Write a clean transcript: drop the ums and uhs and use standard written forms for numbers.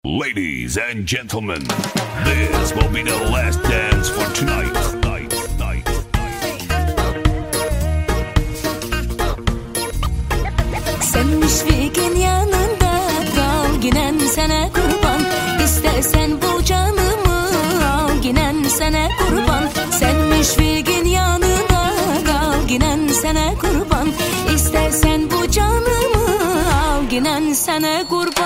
Ladies and gentlemen, this will be the last dance for tonight. Sen müşfikin yanında kal, ginen sana kurban. İstersen bu canımı al, ginen sana kurban. Sen müşfikin yanında kal, ginen sana kurban. İstersen bu canımı al, ginen sana kurban.